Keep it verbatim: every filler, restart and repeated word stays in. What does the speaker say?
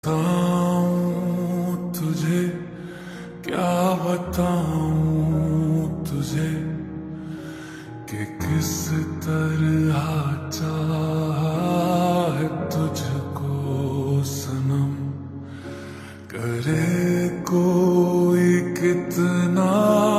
बताऊं तुझे, क्या बताऊं तुझे कि किस तरह चाहा है तुझको सनम। करे कोई कितना